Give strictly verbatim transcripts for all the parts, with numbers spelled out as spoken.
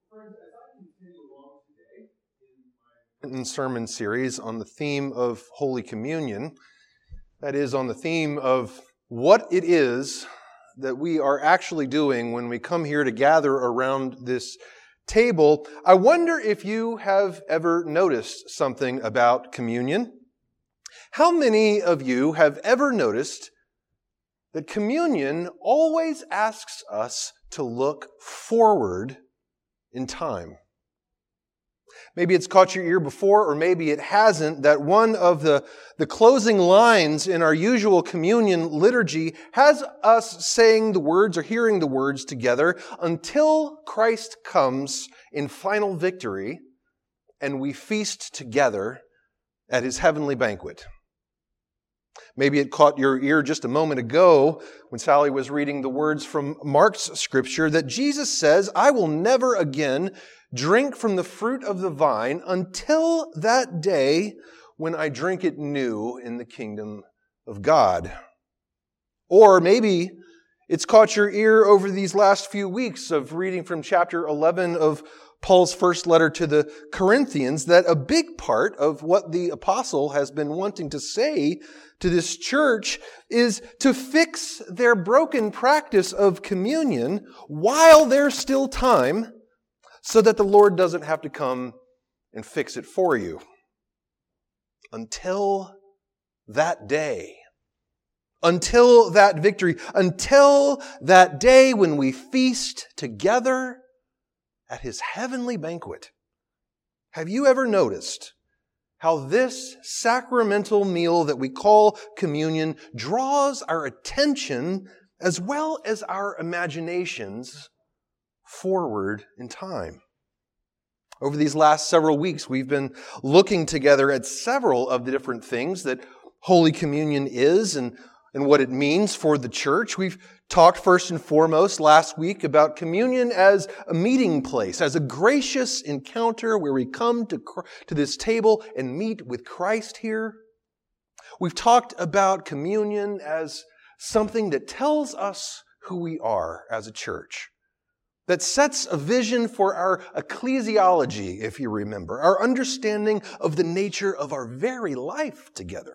Sermon series on the theme of Holy Communion, that is, on the theme of what it is that we are actually doing when we come here to gather around this table. I wonder if you have ever noticed something about communion. How many of you have ever noticed that communion always asks us to look forward in time? Maybe it's caught your ear before, or maybe it hasn't, that one of the, the closing lines in our usual communion liturgy has us saying the words or hearing the words together, until Christ comes in final victory and we feast together at His heavenly banquet. Maybe it caught your ear just a moment ago when Sally was reading the words from Mark's scripture that Jesus says, "I will never again drink from the fruit of the vine until that day when I drink it new in the kingdom of God." Or maybe it's caught your ear over these last few weeks of reading from chapter eleven of Paul's first letter to the Corinthians, that a big part of what the apostle has been wanting to say to this church is to fix their broken practice of communion while there's still time, so that the Lord doesn't have to come and fix it for you. Until that day. Until that victory. Until that day when we feast together at His heavenly banquet. Have you ever noticed how this sacramental meal that we call communion draws our attention as well as our imaginations forward in time? Over these last several weeks, we've been looking together at several of the different things that Holy Communion is and, and what it means for the church. We've talked first and foremost last week about communion as a meeting place, as a gracious encounter where we come to, to this table and meet with Christ here. We've talked about communion as something that tells us who we are as a church, that sets a vision for our ecclesiology, if you remember, our understanding of the nature of our very life together.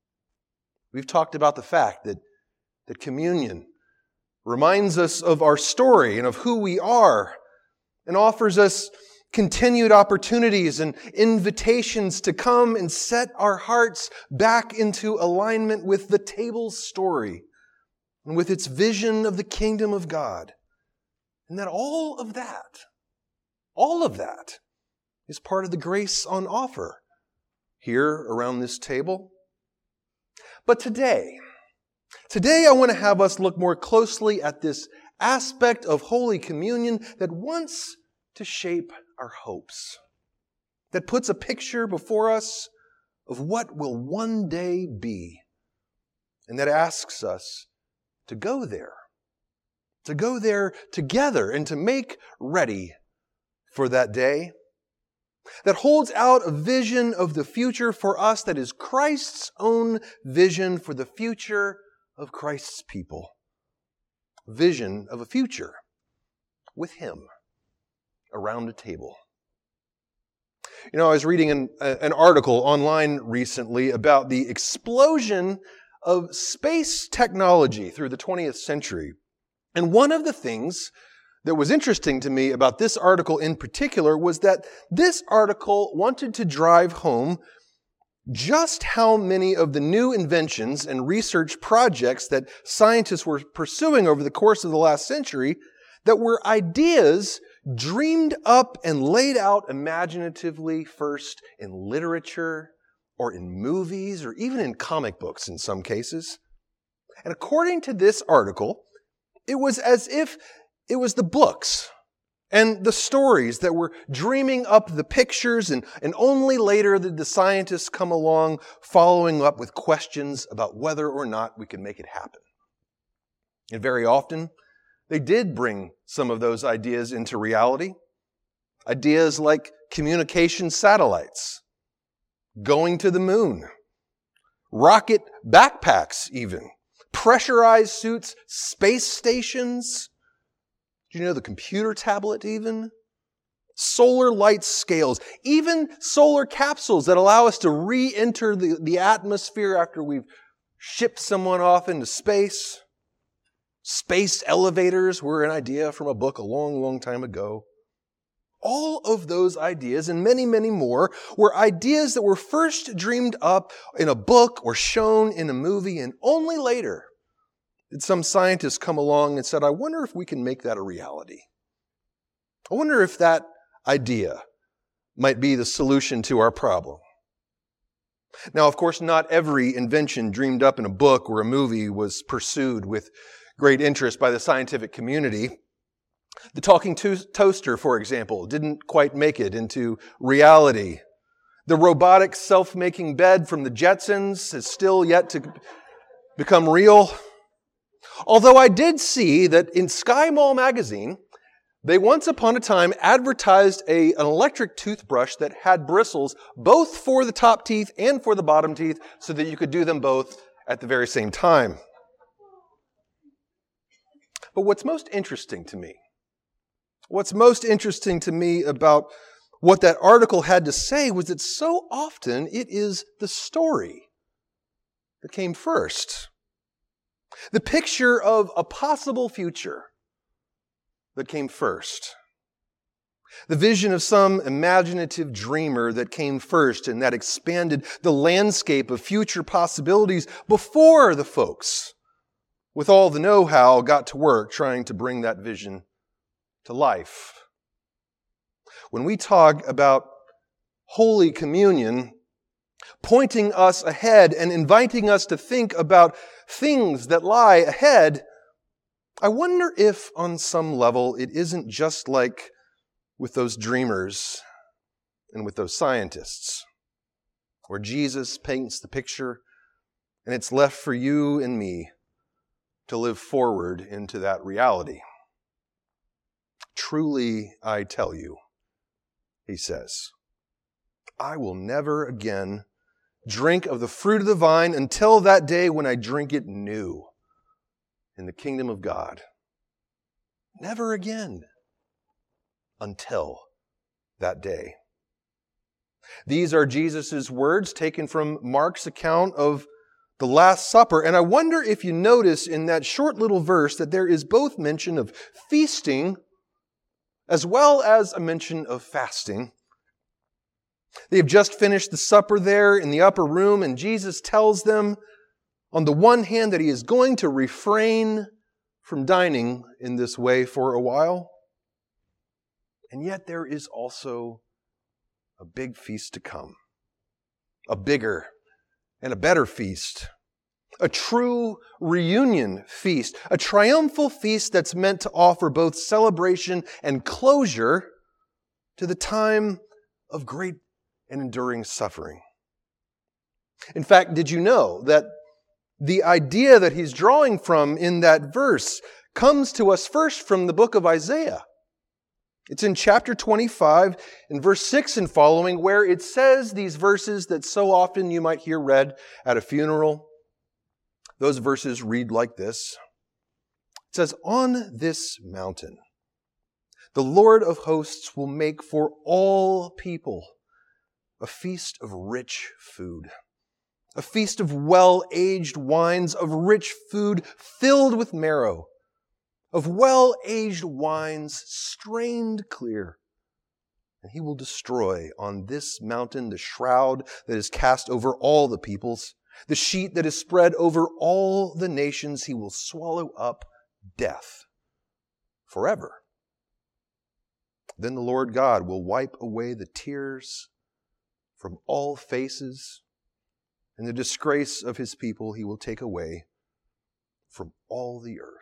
We've talked about the fact that, that communion reminds us of our story and of who we are, and offers us continued opportunities and invitations to come and set our hearts back into alignment with the table's story and with its vision of the kingdom of God. And that all of that, all of that is part of the grace on offer here around this table. But today, today I want to have us look more closely at this aspect of Holy Communion that wants to shape our hopes, that puts a picture before us of what will one day be, and that asks us to go there, to go there together and to make ready for that day, that holds out a vision of the future for us that is Christ's own vision for the future of Christ's people. Vision of a future with Him around a table. You know, I was reading an, an article online recently about the explosion of space technology through the twentieth century. And one of the things that was interesting to me about this article in particular was that this article wanted to drive home just how many of the new inventions and research projects that scientists were pursuing over the course of the last century that were ideas dreamed up and laid out imaginatively first in literature or in movies or even in comic books in some cases. And according to this article, it was as if it was the books and the stories that were dreaming up the pictures, and, and only later did the scientists come along following up with questions about whether or not we could make it happen. And very often, they did bring some of those ideas into reality. Ideas like communication satellites, going to the moon, rocket backpacks even, pressurized suits, space stations. Do you know the computer tablet even? solar light scales, even solar capsules that allow us to re-enter the, the atmosphere after we've shipped someone off into space. Space elevators were an idea from a book a long, long time ago. All of those ideas and many, many more were ideas that were first dreamed up in a book or shown in a movie, and only later did some scientists come along and said, I wonder if we can make that a reality. I wonder if that idea might be the solution to our problem. Now, of course, not every invention dreamed up in a book or a movie was pursued with great interest by the scientific community. The talking to- toaster, for example, didn't quite make it into reality. The robotic self-making bed from the Jetsons is still yet to become real. Although I did see that in Sky Mall magazine, they once upon a time advertised a, an electric toothbrush that had bristles both for the top teeth and for the bottom teeth so that you could do them both at the very same time. But what's most interesting to me, what's most interesting to me about what that article had to say was that so often it is the story that came first. The picture of a possible future that came first. The vision of some imaginative dreamer that came first and that expanded the landscape of future possibilities before the folks with all the know-how got to work trying to bring that vision to life. When we talk about Holy Communion, pointing us ahead and inviting us to think about things that lie ahead, I wonder if on some level it isn't just like with those dreamers and with those scientists, where Jesus paints the picture and it's left for you and me to live forward into that reality. Truly, I tell you, he says, I will never again drink of the fruit of the vine until that day when I drink it new in the kingdom of God. Never again until that day. These are Jesus' words taken from Mark's account of the Last Supper. And I wonder if you notice in that short little verse that there is both mention of feasting as well as a mention of fasting. They have just finished the supper there in the upper room, and Jesus tells them on the one hand that he is going to refrain from dining in this way for a while. And yet there is also a big feast to come. A bigger and a better feast. A true reunion feast. A triumphal feast that's meant to offer both celebration and closure to the time of great and enduring suffering. In fact, did you know that the idea that he's drawing from in that verse comes to us first from the book of Isaiah? It's in chapter twenty-five, in verse six and following, where it says these verses that so often you might hear read at a funeral. Those verses read like this. It says, on this mountain, the Lord of hosts will make for all people a feast of rich food, a feast of well-aged wines, of rich food filled with marrow, of well-aged wines strained clear. And he will destroy on this mountain the shroud that is cast over all the peoples, the sheet that is spread over all the nations. He will swallow up death forever. Then the Lord God will wipe away the tears from all faces, and the disgrace of his people he will take away from all the earth.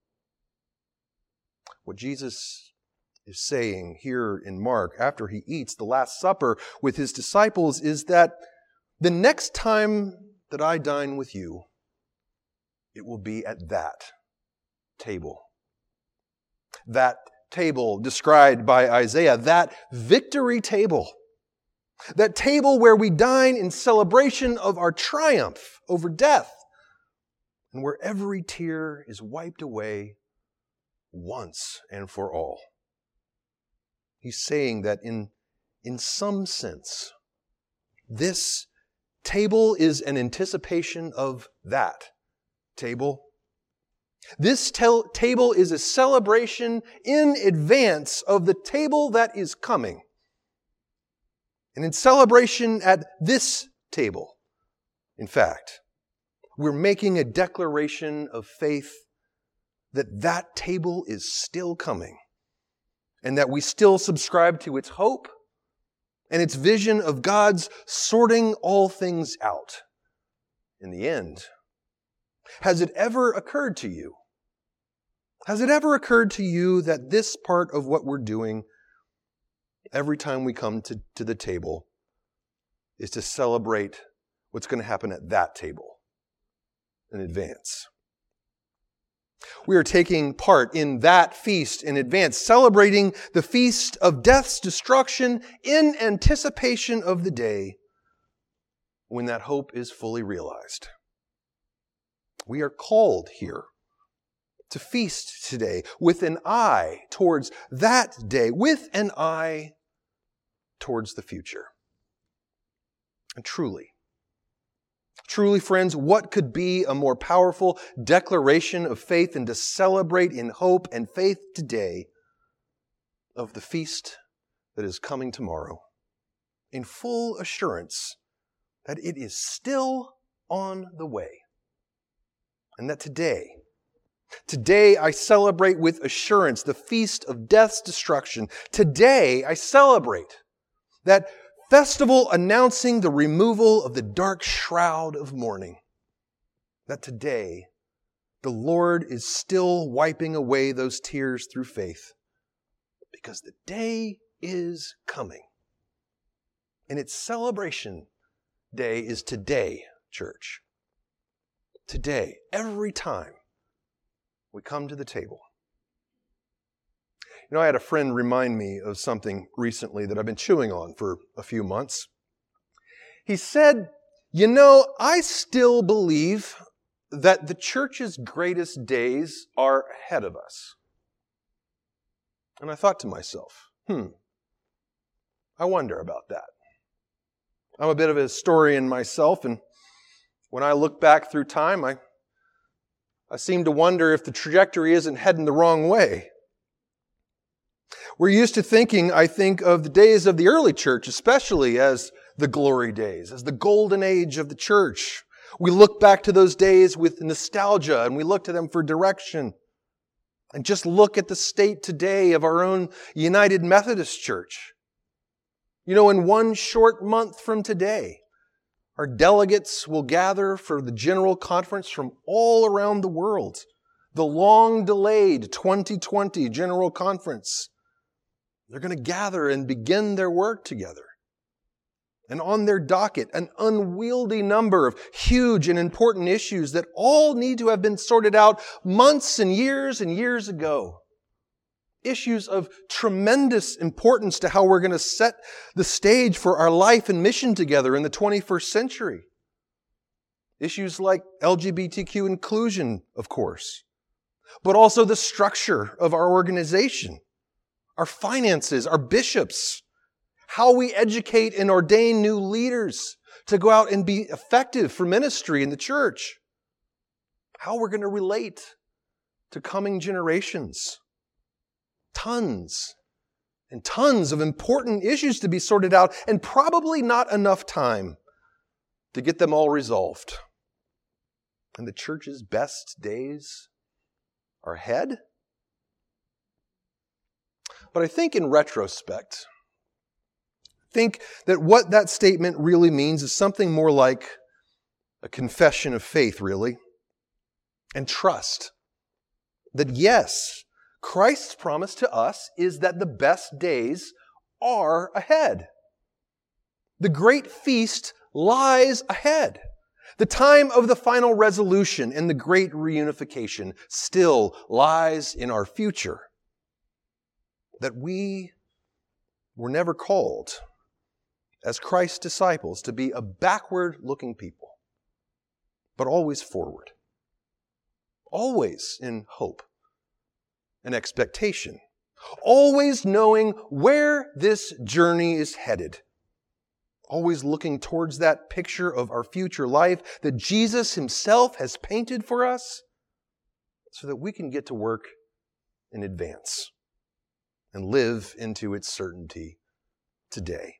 What Jesus is saying here in Mark after he eats the Last Supper with his disciples is that the next time that I dine with you, it will be at that table. That table described by Isaiah, that victory table. That table where we dine in celebration of our triumph over death and where every tear is wiped away once and for all. He's saying that in, in some sense, this table is an anticipation of that table. This tel- table is a celebration in advance of the table that is coming. And in celebration at this table, in fact, we're making a declaration of faith that that table is still coming and that we still subscribe to its hope and its vision of God's sorting all things out in the end. Has it ever occurred to you? Has it ever occurred to you that this part of what we're doing every time we come to, to the table is to celebrate what's going to happen at that table in advance? We are taking part in that feast in advance, celebrating the feast of death's destruction in anticipation of the day when that hope is fully realized. We are called here to feast today with an eye towards that day, with an eye towards the future. And truly, Truly, friends, what could be a more powerful declaration of faith than to celebrate in hope and faith today of the feast that is coming tomorrow, in full assurance that it is still on the way, and that today, today I celebrate with assurance the feast of death's destruction. Today I celebrate that festival announcing the removal of the dark shroud of mourning. That today, the Lord is still wiping away those tears through faith. Because the day is coming. And its celebration day is today, church. Today, every time we come to the table. You know, I had a friend remind me of something recently that I've been chewing on for a few months. He said, you know, I still believe that the church's greatest days are ahead of us. And I thought to myself, hmm, I wonder about that. I'm a bit of a historian myself, and when I look back through time, I, I seem to wonder if the trajectory isn't heading the wrong way. We're used to thinking, I think, of the days of the early church, especially as the glory days, as the golden age of the church. We look back to those days with nostalgia, and we look to them for direction. And just look at the state today of our own United Methodist Church. You know, in one short month from today, our delegates will gather for the General Conference from all around the world. The long-delayed twenty twenty General Conference. They're going to gather and begin their work together. And on their docket, an unwieldy number of huge and important issues that all need to have been sorted out months and years and years ago. Issues of tremendous importance to how we're going to set the stage for our life and mission together in the twenty-first century. Issues like L G B T Q inclusion, of course, but also the structure of our organization. Our finances, our bishops, how we educate and ordain new leaders to go out and be effective for ministry in the church, how we're going to relate to coming generations. Tons and tons of important issues to be sorted out, and probably not enough time to get them all resolved. And the church's best days are ahead. But I think in retrospect, think that what that statement really means is something more like a confession of faith, really, and trust. That yes, Christ's promise to us is that the best days are ahead. The great feast lies ahead. The time of the final resolution and the great reunification still lies in our future. That we were never called as Christ's disciples to be a backward-looking people, but always forward. Always in hope and expectation always knowing where this journey is headed, always looking towards that picture of our future life that Jesus himself has painted for us so that we can get to work in advance and live into its certainty today.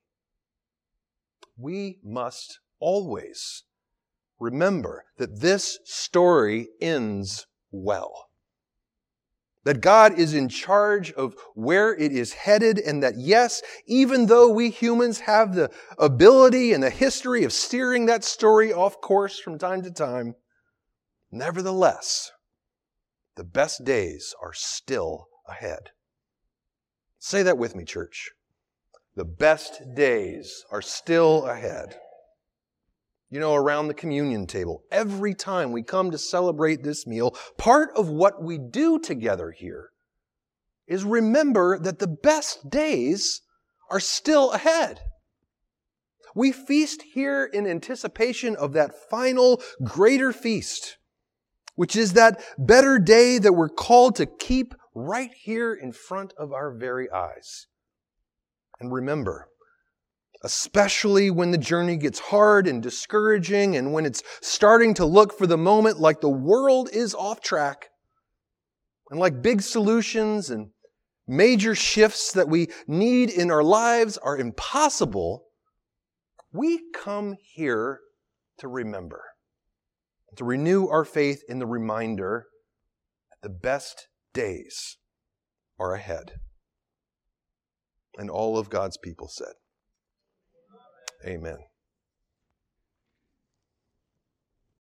We must always remember that this story ends well. That God is in charge of where it is headed, and that yes, even though we humans have the ability and the history of steering that story off course from time to time, nevertheless, the best days are still ahead. Say that with me, church. The best days are still ahead. You know, around the communion table, every time we come to celebrate this meal, part of what we do together here is remember that the best days are still ahead. We feast here in anticipation of that final greater feast, which is that better day that we're called to keep right here in front of our very eyes. And remember, especially when the journey gets hard and discouraging and when it's starting to look for the moment like the world is off track and like big solutions and major shifts that we need in our lives are impossible, we come here to remember, to renew our faith in the reminder that the best days are ahead. And all of God's people said, Amen.